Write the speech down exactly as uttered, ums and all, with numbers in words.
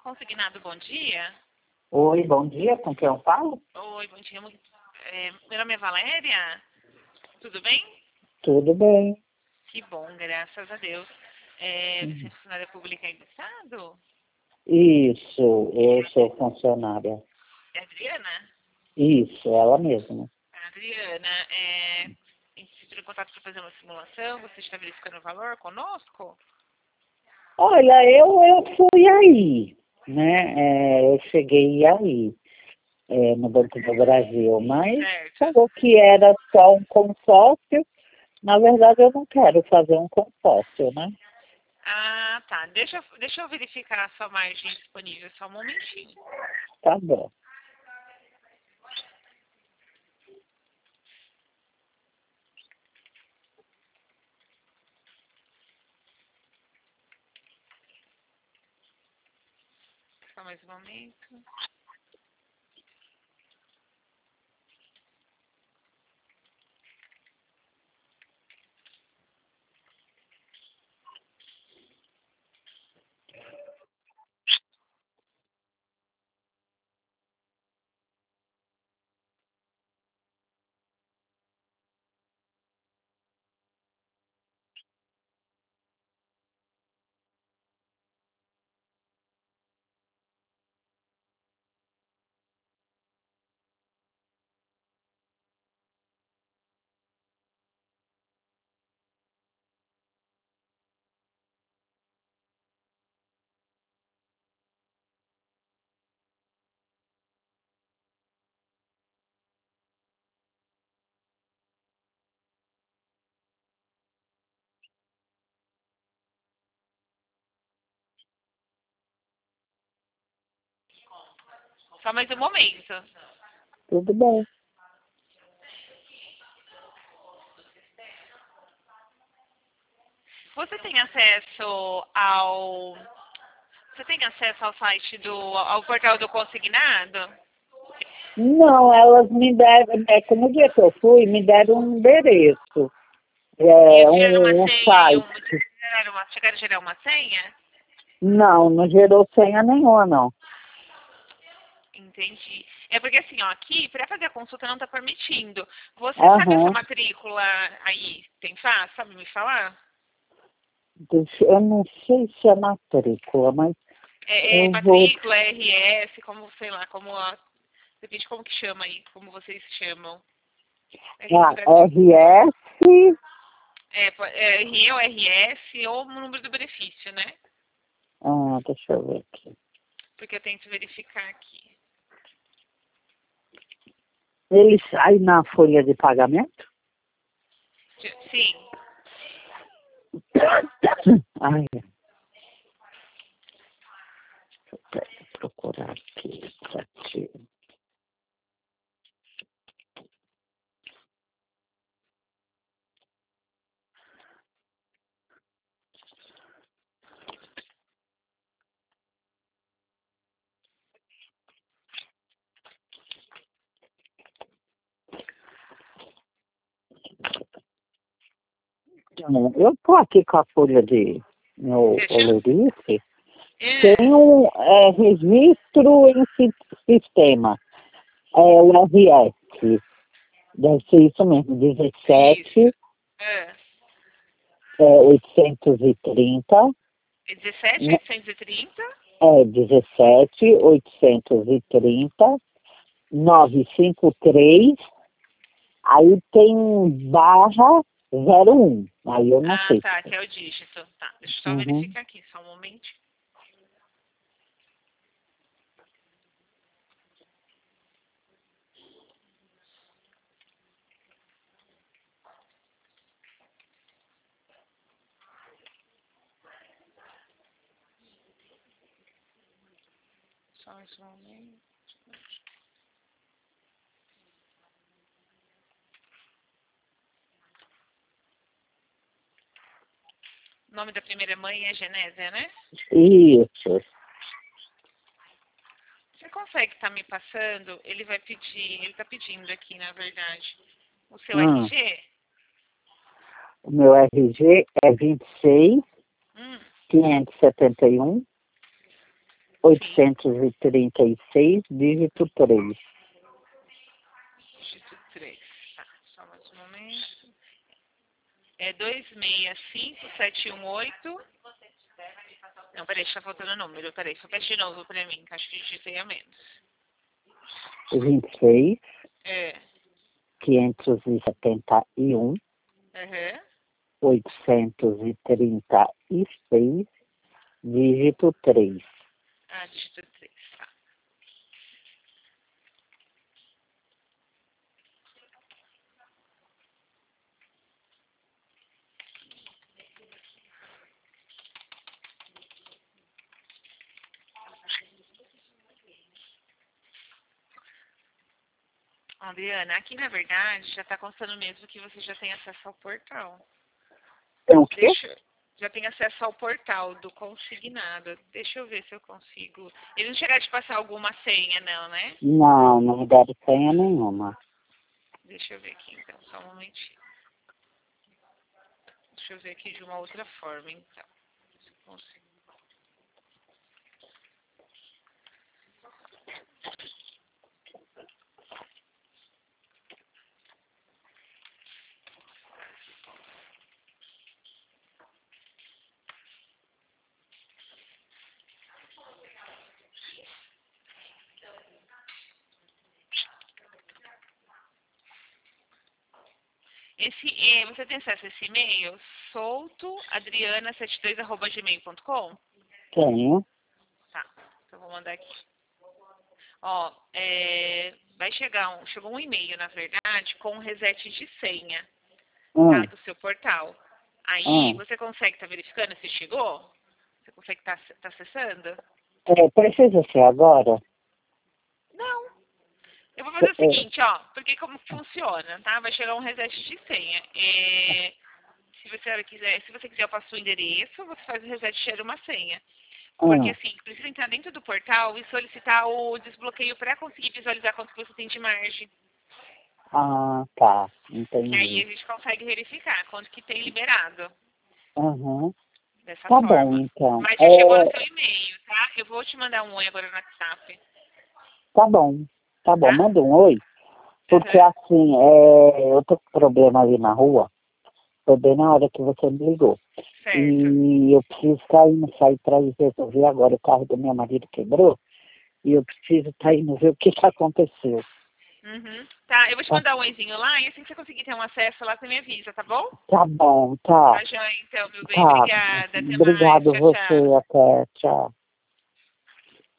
Consignado, bom dia. Oi, bom dia, com quem eu falo? Oi, bom dia. É, meu nome é Valéria. Tudo bem? Tudo bem. Que bom, graças a Deus. É, você é Uhum. funcionária pública aí do Estado? Isso, eu sou funcionária. É a Adriana? Isso, ela mesma. A Adriana, é, a gente entrou em contato para fazer uma simulação. Você está verificando o valor conosco? Olha, eu, eu fui aí, né? É, eu cheguei aí, é, no Banco do Brasil, mas Certo. falou que era só um consórcio. Na verdade, eu não quero fazer um consórcio, né? Ah, tá. Deixa, eu- deixa eu verificar a sua margem disponível só um momentinho. Tá bom. Só mais um momento. Só mais um momento. Tudo bem. Você tem acesso ao Você tem acesso ao site do ao portal do consignado? Não, elas me deram, é que no dia que eu fui, me deram um endereço, E é, geraram uma um, um senha e um site. geraram uma, chegaram a gerar uma senha? Não, não gerou senha nenhuma, não. Entendi. É porque assim, ó, aqui para fazer a consulta não está permitindo. Você sabe essa Aham. matrícula aí? Tem fácil? Sabe me falar? Deixa- Eu não sei se é matrícula, mas É, é eu vou. matrícula, R S, como sei lá, como a, depende como que chama aí, como vocês chamam. É Ah, Brasil. R S. É, po- é R E ou R S ou o número do benefício, né? Ah, deixa eu ver aqui. Porque eu tento verificar aqui. Ele sai na folha de pagamento? Sim. Ai, deixa eu procurar aqui. Aqui. Então, eu estou aqui com a folha de meu Fechou? olerife. É. Tem um é, registro em si- sistema. É o R S. Deve ser isso mesmo. Isso. dezessete, É. é, oitocentos e trinta. É dezessete, Né? oitocentos e trinta. É dezessete, oitocentos e trinta, novecentos e cinquenta e três. Aí tem barra zero um. Aí eu não Ah, sei. tá, que é o dígito. Tá, deixa eu só Uhum. verificar aqui, só um momento. Só mais um momento. O nome da primeira mãe é Genésia, né? Isso. Você consegue estar me passando? Ele vai pedir, ele tá pedindo aqui, na verdade, o seu Hum. R G? O meu R G é vinte e seis, Hum, quinhentos e setenta e um, oitocentos e trinta e seis, dígito três. Dígito três. Tá, só mais um momento. É dois seis cinco sete um oito. Não, peraí, está faltando o número. Peraí, repete de novo pra mim, que acho que digitei a menos. vinte e seis, É. quinhentos e setenta e um, Aham. oitocentos e trinta e seis, dígito três. Ah, dígito três, tá. Adriana, aqui na verdade já está constando mesmo que você já tem acesso ao portal. É o quê? Deixa, já tem acesso ao portal do consignado. Deixa eu ver se eu consigo. Eles não chegaram a te passar alguma senha, não, né? Não, não me deram senha nenhuma. Deixa eu ver aqui então, só um momentinho. Deixa eu ver aqui de uma outra forma, então. Se eu consigo. Esse, eh, você tem acesso a esse e-mail? solto adriana setenta e dois arroba gmail ponto com? Tenho. Tá, então eu vou mandar aqui. Ó, é, vai chegar um, chegou um e-mail, na verdade, com um reset de senha, tá, Hum, do seu portal. Aí, hum. você consegue estar verificando se chegou? Você consegue estar tá acessando? É, precisa ser agora? Não. Eu vou fazer o É, seguinte, ó, porque como funciona, tá? Vai chegar um reset de senha. É, se você quiser, se você quiser, eu passo o endereço, você faz o reset e gera uma senha. Porque hum. assim, precisa entrar dentro do portal e solicitar o desbloqueio para conseguir visualizar quanto que você tem de margem. Ah, tá. Que aí Entendi. a gente consegue verificar quanto que tem liberado Uhum. dessa Tá bom, forma. então. Mas já chegou no É, seu e-mail, tá? Eu vou te mandar um oi agora no WhatsApp, tá bom. Tá bom, tá? manda um oi. Porque Uhum. assim, é, eu tô com problema ali na rua. Foi bem na hora que você me ligou. Certo. E eu preciso estar indo sair para resolver agora. O carro do meu marido quebrou. E eu preciso estar indo ver o que, que aconteceu. Uhum. Tá, eu vou te Tá, mandar um oizinho lá e assim que você conseguir ter um acesso lá, você me avisa, tá bom? tá bom, tá. Tá, joia, então, meu bem. Tá. Obrigada. Até mais. Obrigado Tchau, você. tchau. Até. Tchau.